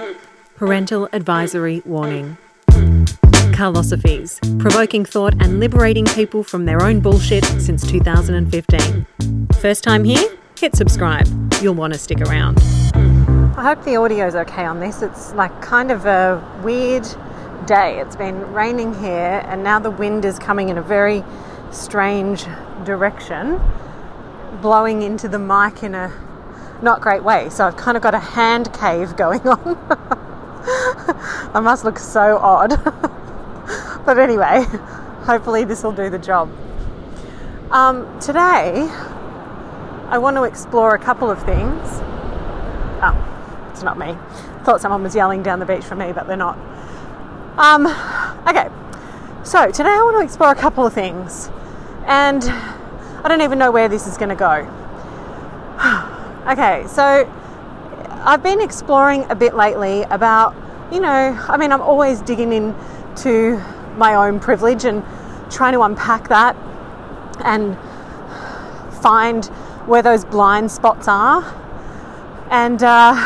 Parental advisory warning. Carlosophies, provoking thought and liberating people from their own bullshit since 2015. First time here? Hit subscribe. You'll want to stick around. I hope the audio's okay on this. It's like kind of a weird day. It's been raining here and now the wind is coming in a very strange direction, blowing into the mic in a not great way. So I've kind of got a hand cave going on. I must look so odd. But anyway, hopefully this will do the job. Today, I want to explore a couple of things. Oh, it's not me. Thought someone was yelling down the beach for me, but they're not. Okay, so today I want to explore a couple of things. And I don't even know where this is going to go. Okay, so I've been exploring a bit lately about, I'm always digging into my own privilege and trying to unpack that and find where those blind spots are. And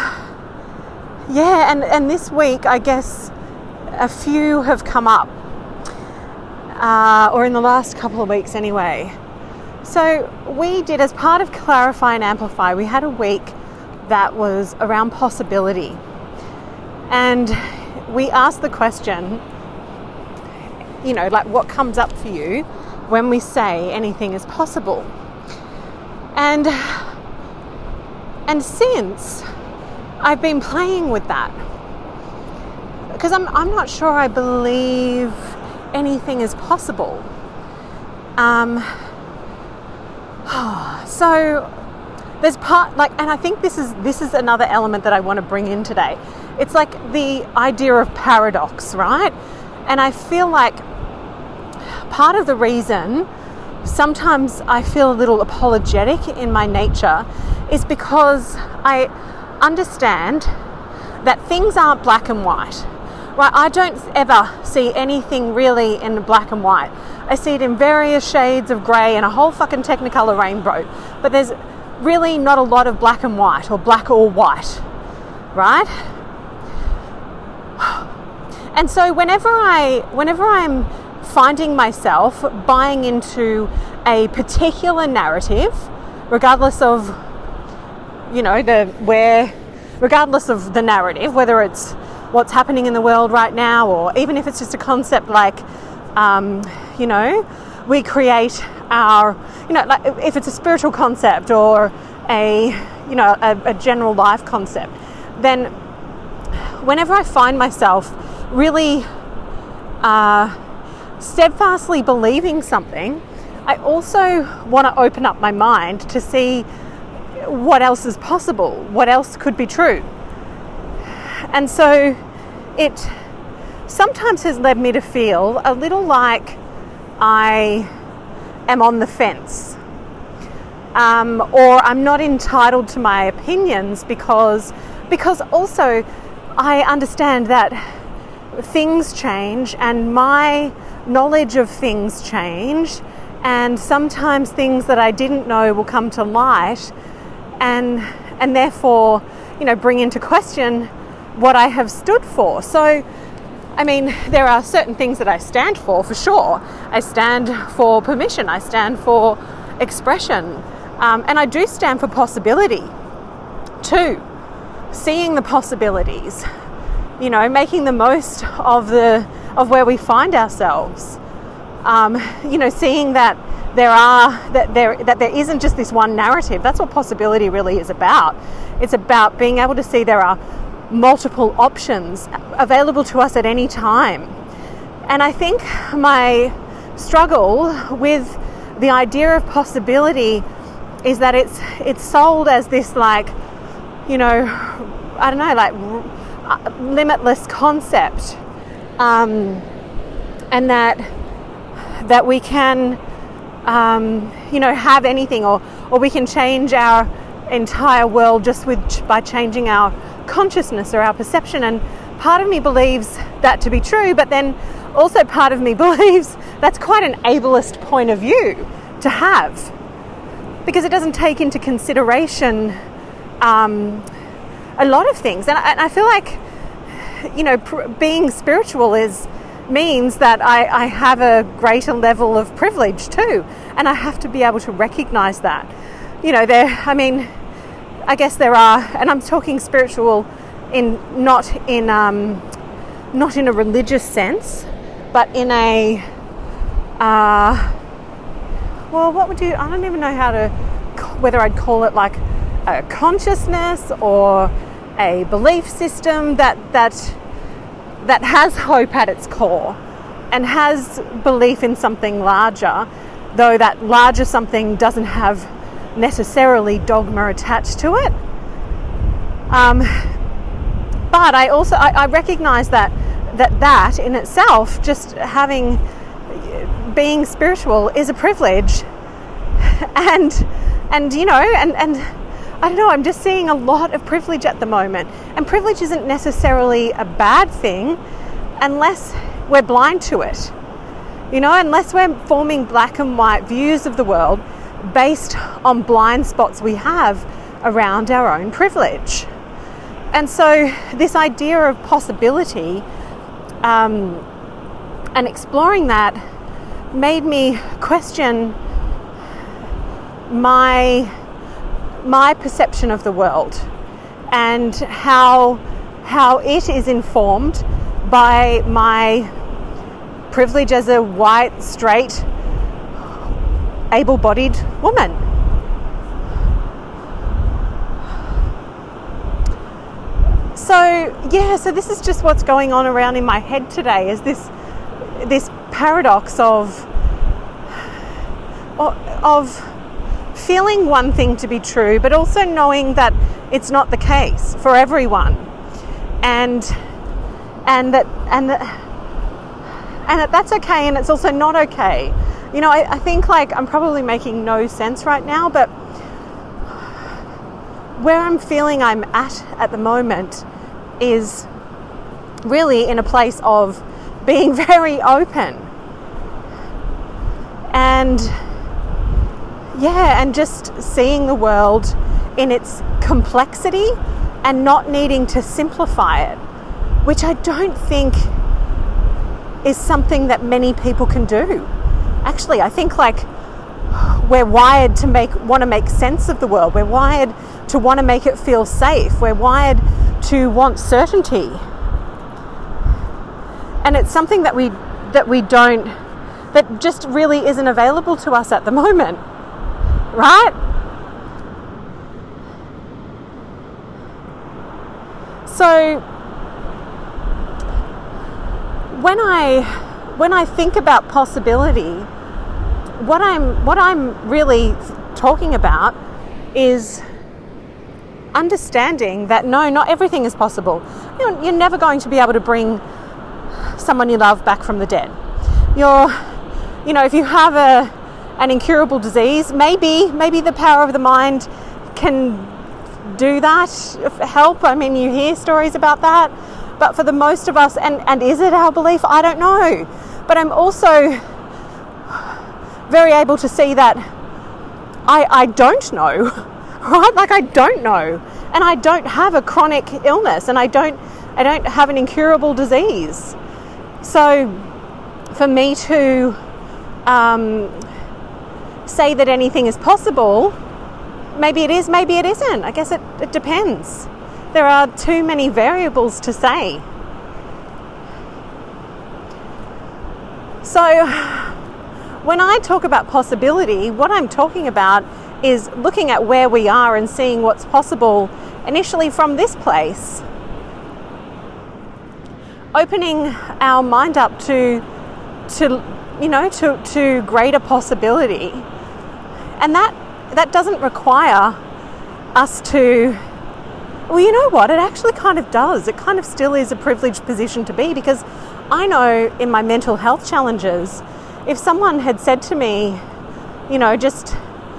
and this week, I guess a few have come up, or in the last couple of weeks anyway. So we did, as part of Clarify and Amplify, we had a week that was around possibility. And we asked the question, what comes up for you when we say anything is possible? And since I've been playing with that, because I'm not sure I believe anything is possible. So there's and I think this is another element that I want to bring in today. It's like the idea of paradox, right? And I feel like part of the reason sometimes I feel a little apologetic in my nature is because I understand that things aren't black and white, right? I don't ever see anything really in black and white. I see it in various shades of grey and a whole fucking Technicolor rainbow. But there's really not a lot of black and white or black or white, right? And so whenever I'm finding myself buying into a particular narrative, regardless of regardless of the narrative, whether it's what's happening in the world right now, or even if it's just a concept like, we create our, if it's a spiritual concept or a general life concept, then whenever I find myself really steadfastly believing something, I also want to open up my mind to see what else is possible, what else could be true. And so it sometimes has led me to feel a little like I am on the fence, or I'm not entitled to my opinions because also I understand that things change and my knowledge of things change, and sometimes things that I didn't know will come to light and therefore bring into question what I have stood for. So there are certain things that I stand for sure. I stand for permission. I stand for expression. And I do stand for possibility too. Seeing the possibilities, making the most of where we find ourselves. Seeing that there isn't just this one narrative. That's what possibility really is about. It's about being able to see there are multiple options available to us at any time. And I think my struggle with the idea of possibility is that it's sold as this limitless concept, and that we can have anything, or we can change our entire world just by changing our consciousness or our perception. And part of me believes that to be true, but then also part of me believes that's quite an ableist point of view to have, because it doesn't take into consideration a lot of things. And I feel like being spiritual means that I have a greater level of privilege too, and I have to be able to recognize that. I guess there are, and I'm talking spiritual not in a religious sense, but in a I don't even know whether I'd call it like a consciousness or a belief system that has hope at its core and has belief in something larger, though that larger something doesn't have necessarily dogma attached to it. But I recognize that in itself, just being spiritual is a privilege, and I don't know, I'm just seeing a lot of privilege at the moment, and privilege isn't necessarily a bad thing unless we're blind to it, unless we're forming black and white views of the world based on blind spots we have around our own privilege. And so this idea of possibility and exploring that made me question my perception of the world and how it is informed by my privilege as a white, straight, able-bodied woman. So this is just what's going on around in my head today, is this paradox of feeling one thing to be true, but also knowing that it's not the case for everyone, and that's okay, and it's also not okay. I think I'm probably making no sense right now, but where I'm feeling I'm at the moment is really in a place of being very open and just seeing the world in its complexity and not needing to simplify it, which I don't think is something that many people can do. Actually, I think we're wired to want to make sense of the world. We're wired to want to make it feel safe. We're wired to want certainty. And it's something that just really isn't available to us at the moment. Right? So when I think about possibility, what I'm really talking about is understanding that no, not everything is possible. You're never going to be able to bring someone you love back from the dead. If you have an incurable disease, maybe the power of the mind can do that, help. You hear stories about that, but for the most of us, and is it our belief? I don't know. But I'm also very able to see that I don't know, right? I don't know, and I don't have a chronic illness, and I don't have an incurable disease. So for me to say that anything is possible, maybe it is, maybe it isn't. I guess it depends. There are too many variables to say. So when I talk about possibility, what I'm talking about is looking at where we are and seeing what's possible initially from this place. Opening our mind up to greater possibility. And that doesn't require us to, well, you know what, it actually kind of does. It kind of still is a privileged position to be, because I know in my mental health challenges, if someone had said to me, just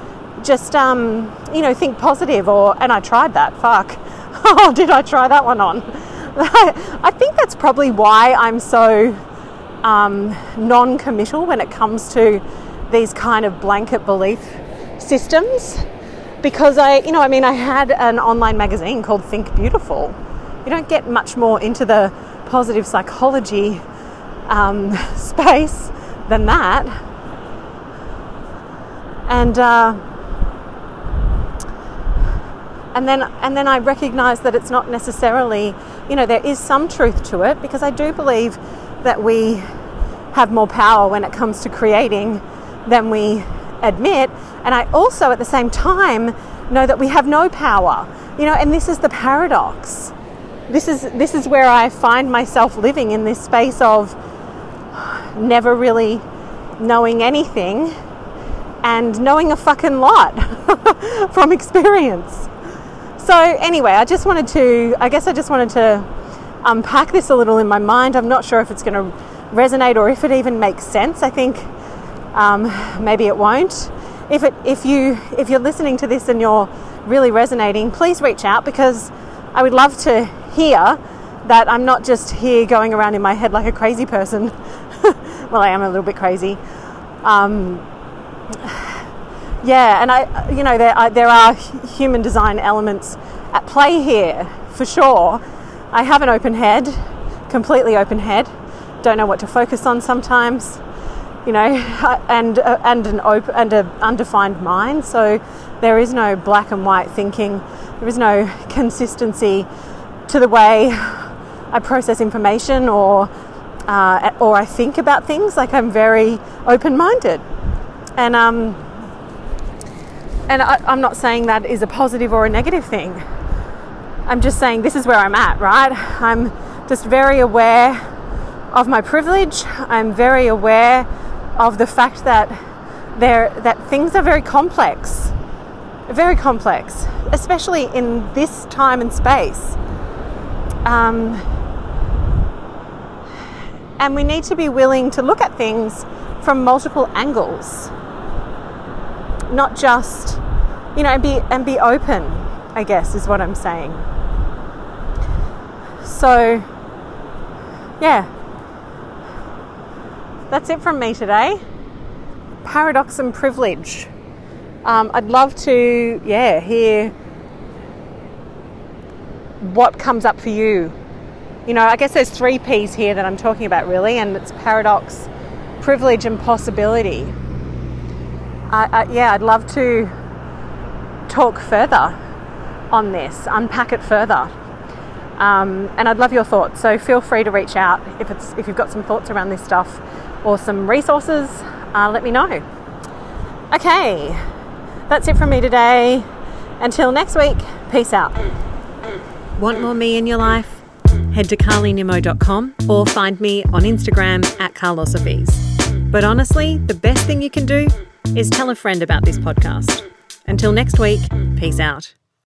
think positive, and I tried that, oh, did I try that one on? I think that's probably why I'm so non-committal when it comes to these kind of blanket belief systems, because I had an online magazine called Think Beautiful You don't get much more into the positive psychology space than that. And then I recognise that it's not necessarily, there is some truth to it, because I do believe that we have more power when it comes to creating than we admit. And I also at the same time know that we have no power, and this is the paradox. This is where I find myself living, in this space of never really knowing anything and knowing a fucking lot from experience. So anyway, I just wanted to unpack this a little in my mind. I'm not sure if it's going to resonate or if it even makes sense. I think maybe it won't. If you're listening to this and you're really resonating, please reach out, because I would love to hear that I'm not just here going around in my head like a crazy person. Well, I am a little bit crazy. Yeah, and there are human design elements at play here for sure. I have an open head, completely open head. Don't know what to focus on sometimes, and an undefined mind. So there is no black and white thinking. There is no consistency to the way I process information or I think about things. Like, I'm very open-minded, and I'm not saying that is a positive or a negative thing. I'm just saying this is where I'm at, right? I'm just very aware of my privilege. I'm very aware of the fact that things are very complex, especially in this time and space. And we need to be willing to look at things from multiple angles. Not just, and be open, I guess, is what I'm saying. So, yeah, that's it from me today. Paradox and privilege. I'd love to, hear what comes up for you. I guess there's 3 P's here that I'm talking about, really, and it's paradox, privilege, and possibility. I'd love to talk further on this, unpack it further, and I'd love your thoughts. So feel free to reach out if you've got some thoughts around this stuff or some resources. Let me know. Okay, that's it from me today. Until next week, peace out. Want more me in your life? Head to carlynimo.com or find me on Instagram @carlosophies. But honestly, the best thing you can do is tell a friend about this podcast. Until next week, peace out.